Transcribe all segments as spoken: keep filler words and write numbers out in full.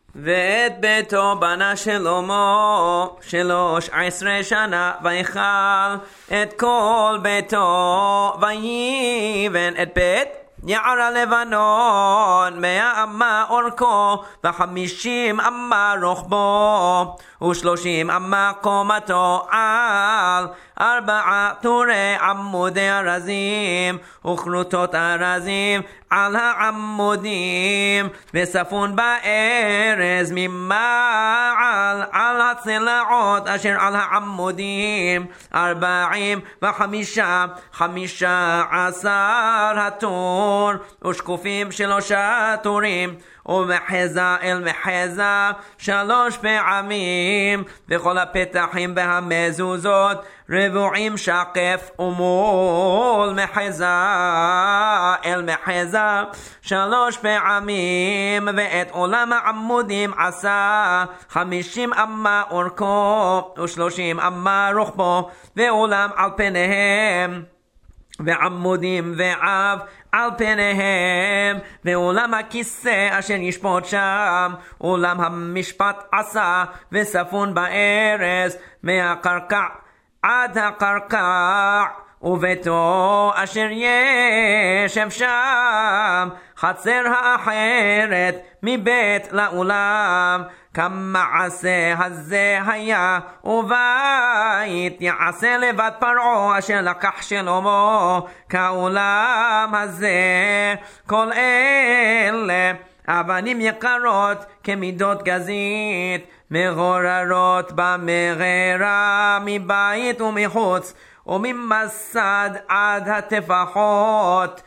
ואת ביתו בנה שלמה שלוש עשרה שנה ויכל את כל ביתו ויבן את בית יער הלבנון מאה אמה אורכו וחמישים אמה רוחבו ושלושים אמה קומתו על ארבעה טורי עמודי ארזים וכרותות ארזים על העמודים וספון בארז ממעל על הצלעות אשר על העמודים ארבעים וחמישה חמישה עשר הטור ושקופים שלושה טורים ומחזה אל מחזה שלוש פעמים וכל הפתחים והמזוזות רבועים שקף ומול מחזה אל מחזה שלוש פעמים ואת עולם העמודים עשה חמישים אמה אורכו ושלושים אמה רוחבו ועולם על פניהם ועמודים ועב על פניהם ועולם הכיסא אשר ישפוט שם עולם המשפט עשה וספון בארז מהקרקע עד הקרקע וביתו אשר ישב שם חצר האחרת מבית לעולם כמעשה הזה היה ובית יעשה לבד פרעה אשר לקח שלמה כעולם הזה כל אלה אבנים יקרות כמידות גזית מגוררות במגרה מבית ומחוץ וממסד עד הטפחות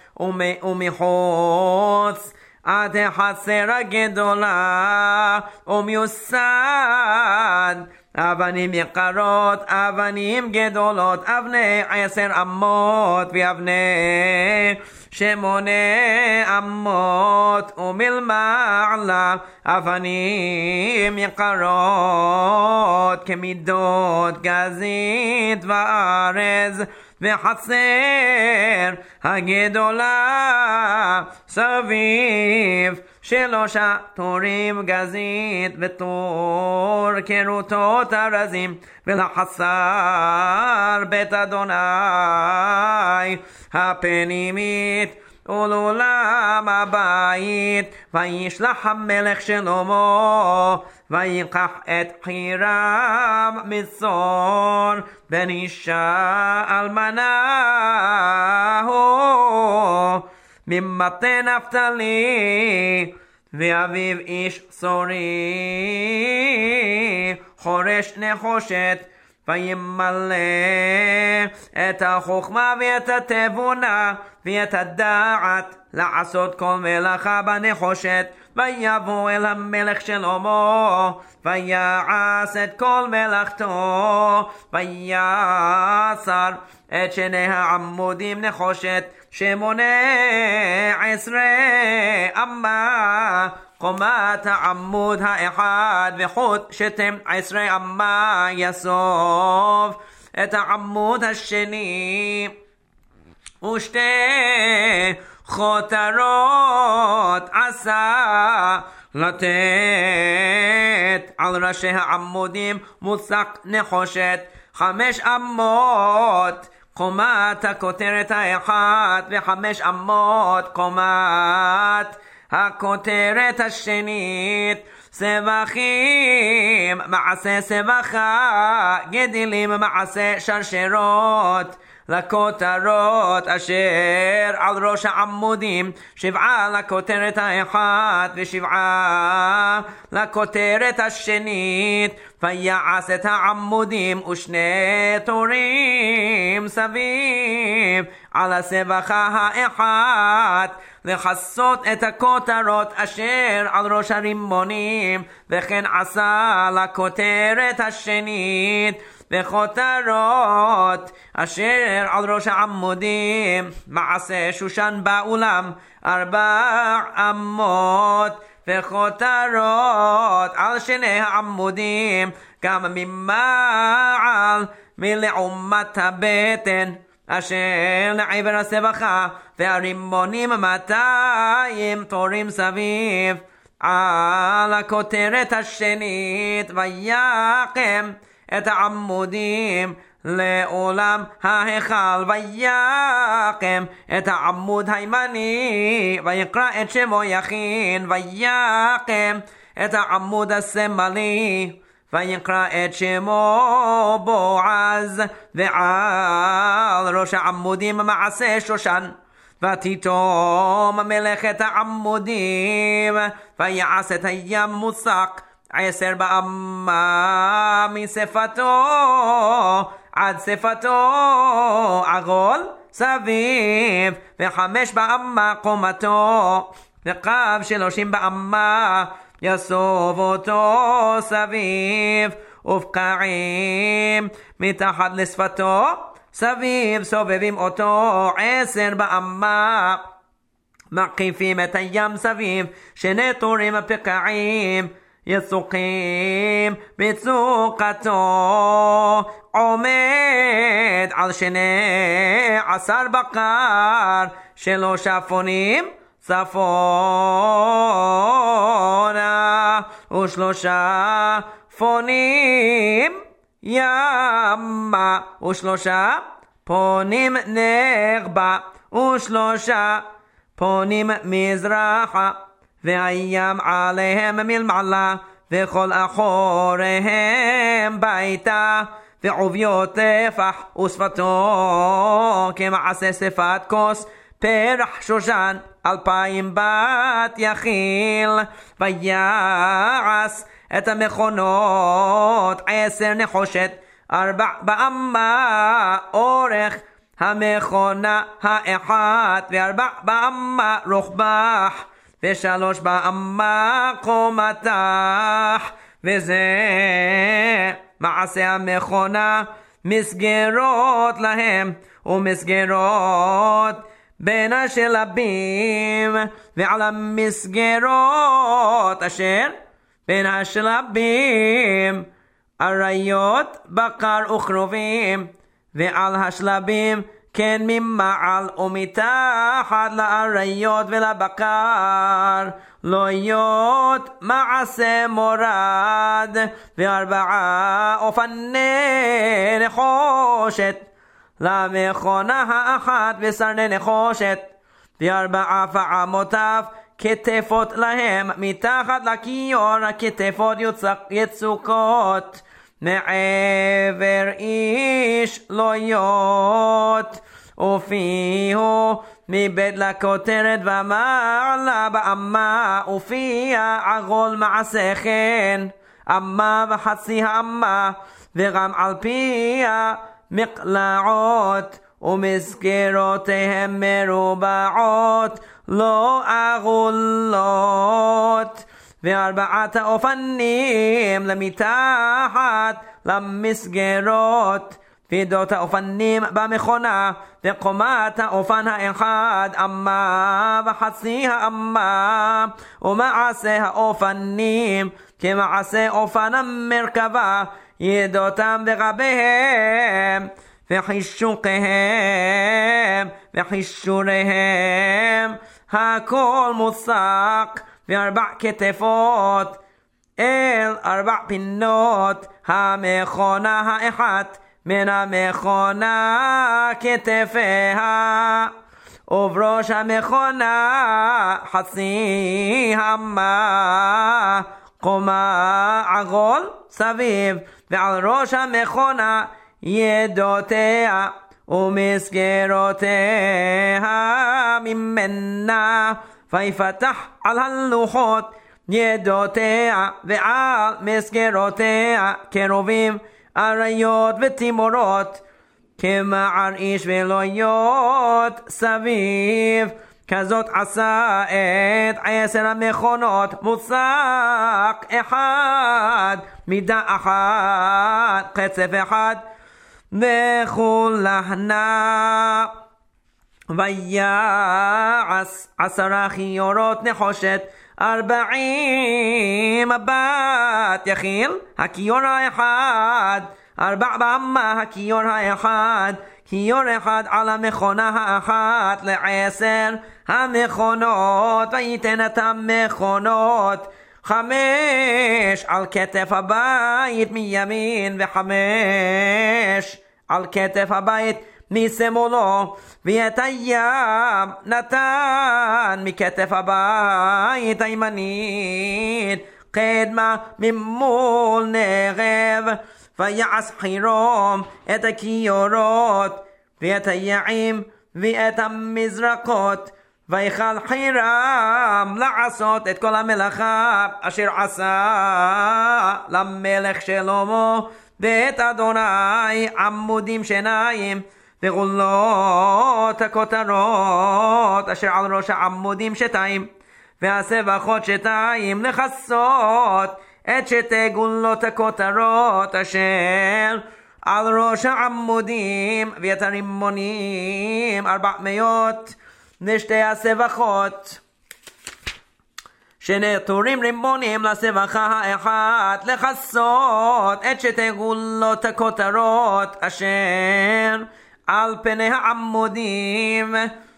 ומחוץ עד החצר הגדולה ומיוסד אבנים יקרות אבנים גדולות אבני עשר אמות ואבני שמונה אמות ומלמעלה אבנים יקרות כמידות גזית וארז וחצר הגדולה סביב שלושה טורים גזית וטור כרותות ארזים ולחצר בית אדוני הפנימית ולעולם הבית וישלח המלך שלמה ויקח את חירם מצור בן אישה אלמנה הוא ממטה נפתלי ואביו איש סורי חורש נחושת וימלא את החוכמה ואת התבונה ואת הדעת לעשות כל מלאכה בנחושת ויבוא אל המלך שלמה ויעש את כל מלאכתו ויסר את שני העמודים נחושת שמונה עשרה אמה קומת העמוד האחד וחוט שתים עשרה אמה יסוף את העמוד השני ושתי חותרות עשה לתת על ראשי העמודים מוצק נחושת חמש אמות קומת הכותרת האחת וחמש אמות קומת הכותרת השנית סבכים מעשה סבכה גדילים מעשה שרשרות לכותרות אשר על ראש העמודים שבעה לכותרת האחת ושבעה לכותרת השנית ויעש את העמודים ושני טורים סביב על הסבכה האחת לכסות את הכותרות אשר על ראש הרימונים וכן עשה לכותרת השנית וכותרות אשר על ראש העמודים מעשה שושן באולם ארבע אמות וכותרות על שני העמודים גם ממעל מלעומת הבטן אשר לעבר הסבכה והרימונים מאתיים תורים סביב על הכותרת השנית ויקם את העמודים לעולם ההיכל ויקם את העמוד הימני ויקרא את שמו יכין ויקם את העמוד השמאלי ויקרא את שמו בועז ועל ראש העמודים מעשה שושן ותיתום מלאכת העמודים ויעש את הים מוסק עשר באמה משפתו עד שפתו עגול סביב וחמש באמה קומתו וקו שלושים באמה יסוב אותו סביב ופקעים מתחת לשפתו סביב סובבים אותו עשר באמה מקיפים את הים סביב שני טורים פקעים יצוקים בצוקתו עומד על שני עשר בקר שלוש אפונים צפונה ושלושה פונים ימה ושלושה פונים נגבה ושלושה פונים מזרחה והים עליהם מלמעלה וכל אחוריהם ביתה ועוביות טפח ושפתו כמעשה שפת כוס פרח שושן אלפיים בת יכיל ויעש את המכונות עשר נחושת ארבע באמה אורך המכונה האחת וארבע באמה רוחבך ושלוש באמה קומתך וזה מעשה המכונה מסגרות להם ומסגרות בין השלבים ועל המסגרות אשר בין השלבים אריות בקר וכרובים ועל השלבים כן ממעל ומתחת לאריות ולבקר לא להיות מעשה מורד וארבעה אופני נחושת למכונה האחת וסרני נחושת וארבעה פעמותיו כתפות להם מתחת לכיור הכתפות יצוקות מעבר איש לא להיות ופיהו מבית לכותרת ומעלה באמה ופיה עגול מעשה כן אמה וחצי האמה וגם על פיה מקלעות ומסגרותיהם מרובעות לא עגולות וארבעת האופנים למתחת למסגרות פידות האופנים במכונה וקומת האופן האחד אמה וחצי האמה ומעשה האופנים כמעשה אופן המרכבה ידותם וגביהם וחישוקיהם וחישוריהם הכל מוסק וארבע כתפות אל ארבע פינות המכונה האחת מן המכונה כתפיה ובראש המכונה חצי אמה קומה עגול סביב ועל ראש המכונה ידותיה ומסגרותיה ממנה ויפתח על הלוחות ידותיה ועל מסגרותיה קרובים אריות ותימורות כמער איש ולויות סביב כזאת עשה את עשר המכונות מוסק אחד מידה אחת קצף אחד וכולנה ויעש עשרה חיורות נחושת ארבעים בת יכיל הכיור האחד ארבע באמה הכיור האחד כיור אחד על המכונה האחת לעשר המכונות ויתן את המכונות חמש על כתף הבית מימין וחמש על כתף הבית משמאלו, ואת הים נתן מכתף הבית הימנית קדמה ממול נגב, ויעש חירום את הכיורות ואת היעים ואת המזרקות, ויכל חירם לעשות את כל המלאכה אשר עשה למלך שלמה ואת אדוני עמודים שניים וגולות הכותרות אשר על ראש העמודים שתיים, והסבכות שתיים לכסות את שתי גולות הכותרות אשר על ראש העמודים, ואת הרימונים ארבע מאות לשתי הסבכות שנטורים רימונים לסבכה האחת לכסות את שתי גולות הכותרות אשר על פני העמודים,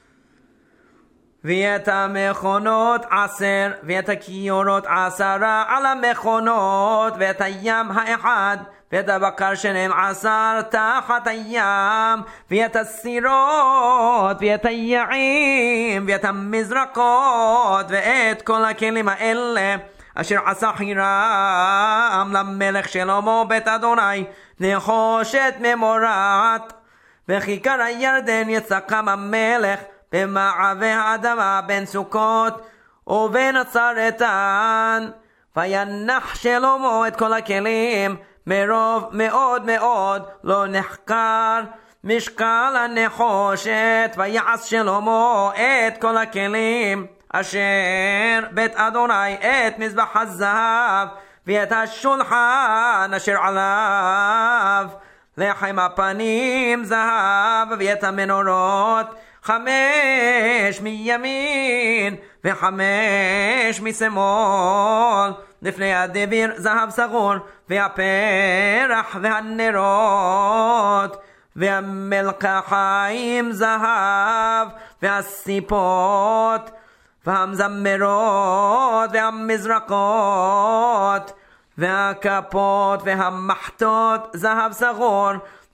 ואת המכונות עשר, ואת הכיורות עשרה על המכונות, ואת הים האחד, ואת הבקר שנם עשר תחת הים, ואת הסירות, ואת היעים, ואת המזרקות, ואת כל הכלים האלה אשר עשה חירם למלך שלמה בית אדוני נחושת ממורת. וכיכר הירדן יסקם המלך במעבה האדמה בין סוכות ובין הצרתן, וינח שלמה את כל הכלים מרוב מאוד מאוד לא נחקר משקל הנחושת, ויעש שלמה את כל הכלים אשר בית אדוני, את מזבח הזהב ואת השולחן אשר עליו לחם הפנים זהב, ואת המנורות חמש מימין וחמש משמאל לפני הדביר זהב סגור, והפרח והנרות והמלקחיים זהב, והסיפות והמזמרות והמזרקות והכפות והמחטות זהב סגור,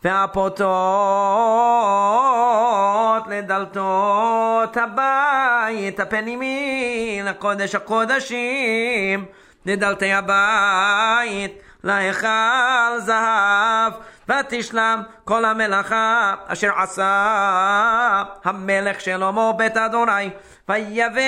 והפוטות לדלתות הבית הפנימי לקודש הקודשים, לדלתי הבית להיכל זהב, ותשלם כל המלאכה אשר עשה המלך שלמה בית אדוני. ויבא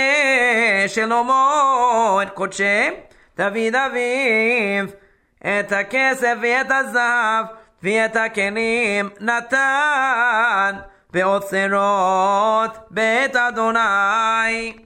שלמה את קודשי דוד אביו, את הכסף ואת הזהב ואת הכלים נתן באוצרות בית אדוני.